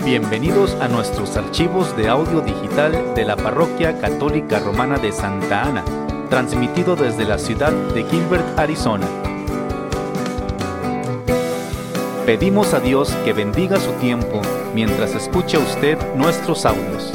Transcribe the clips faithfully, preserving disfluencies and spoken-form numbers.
Bienvenidos a nuestros archivos de audio digital de la Parroquia Católica Romana de Santa Ana, transmitido desde la ciudad de Gilbert, Arizona. Pedimos a Dios que bendiga su tiempo mientras escucha usted nuestros audios.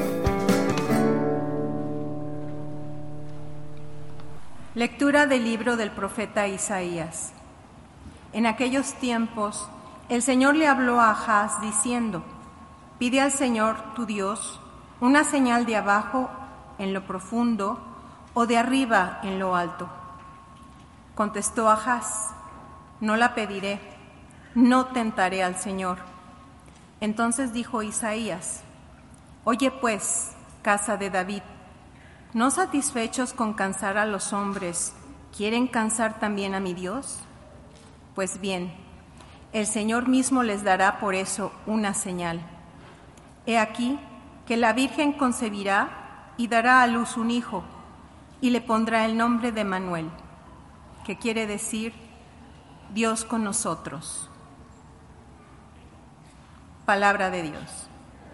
Lectura del libro del profeta Isaías. En aquellos tiempos, el Señor le habló a Ahaz diciendo: Pide al Señor tu Dios una señal de abajo en lo profundo o de arriba en lo alto. Contestó Ahaz: No la pediré, no tentaré al Señor. Entonces dijo Isaías: Oye pues, casa de David, ¿no satisfechos con cansar a los hombres, quieren cansar también a mi Dios? Pues bien, el Señor mismo les dará por eso una señal. He aquí que la Virgen concebirá y dará a luz un hijo, y le pondrá el nombre de Emmanuel, que quiere decir Dios con nosotros. Palabra de Dios.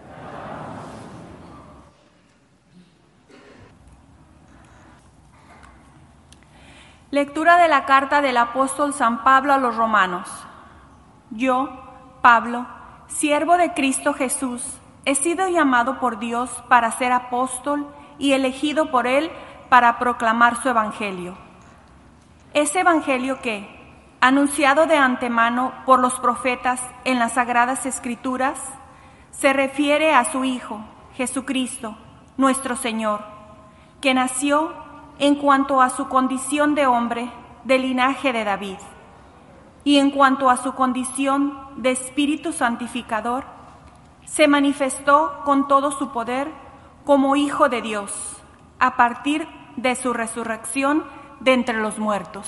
Lectura de la carta del apóstol San Pablo a los romanos. Yo, Pablo, siervo de Cristo Jesús, he sido llamado por Dios para ser apóstol y elegido por Él para proclamar su evangelio. Ese evangelio que, anunciado de antemano por los profetas en las Sagradas Escrituras, se refiere a su Hijo, Jesucristo, nuestro Señor, que nació en cuanto a su condición de hombre del linaje de David, y en cuanto a su condición de Espíritu Santificador, se manifestó con todo su poder como Hijo de Dios, a partir de su resurrección de entre los muertos.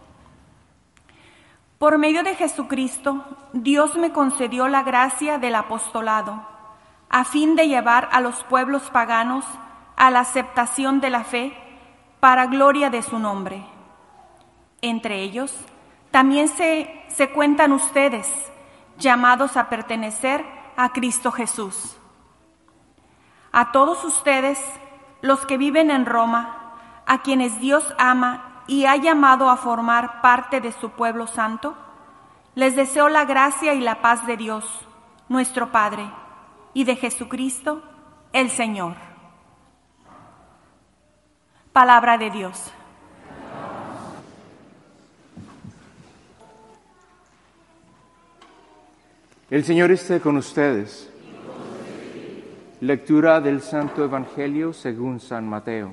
Por medio de Jesucristo, Dios me concedió la gracia del apostolado, a fin de llevar a los pueblos paganos a la aceptación de la fe para gloria de su nombre. Entre ellos, también se, se cuentan ustedes, llamados a pertenecer a Cristo Jesús. A todos ustedes, los que viven en Roma, a quienes Dios ama y ha llamado a formar parte de su pueblo santo, les deseo la gracia y la paz de Dios, nuestro Padre, y de Jesucristo, el Señor. Palabra de Dios. El Señor esté con ustedes. Lectura del Santo Evangelio según San Mateo.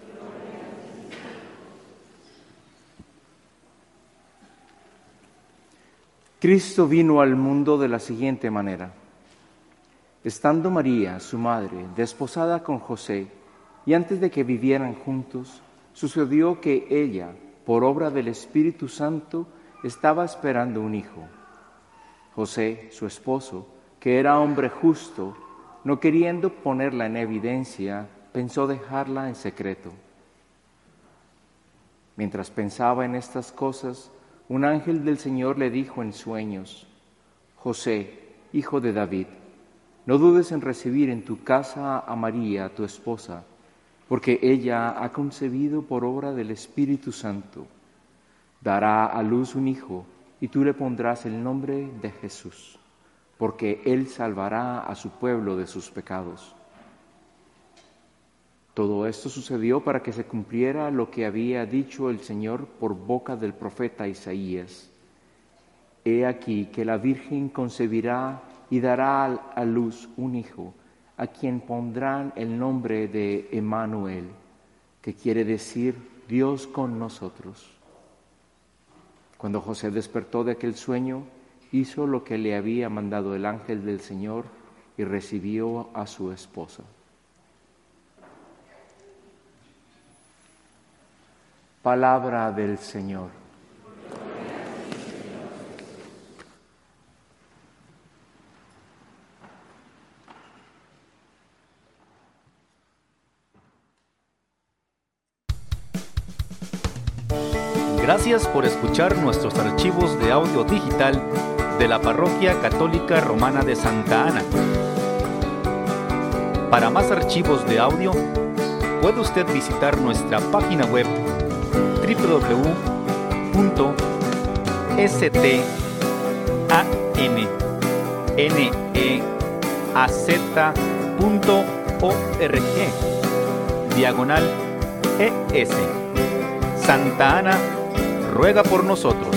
Cristo vino al mundo de la siguiente manera. Estando María, su madre, desposada con José, y antes de que vivieran juntos, sucedió que ella, por obra del Espíritu Santo, estaba esperando un hijo. José, su esposo, que era hombre justo, no queriendo ponerla en evidencia, pensó dejarla en secreto. Mientras pensaba en estas cosas, un ángel del Señor le dijo en sueños: José, hijo de David, no dudes en recibir en tu casa a María, tu esposa, porque ella ha concebido por obra del Espíritu Santo. Dará a luz un hijo, y tú le pondrás el nombre de Jesús, porque Él salvará a su pueblo de sus pecados. Todo esto sucedió para que se cumpliera lo que había dicho el Señor por boca del profeta Isaías. He aquí que la Virgen concebirá y dará a luz un hijo, a quien pondrán el nombre de Emmanuel, que quiere decir Dios con nosotros. Cuando José despertó de aquel sueño, hizo lo que le había mandado el ángel del Señor y recibió a su esposa. Palabra del Señor. Gracias por escuchar nuestros archivos de audio digital de la Parroquia Católica Romana de Santa Ana. Para más archivos de audio, puede usted visitar nuestra página web doble u doble u doble u punto estaneaz punto org diagonal es. Santa Ana ruega por nosotros.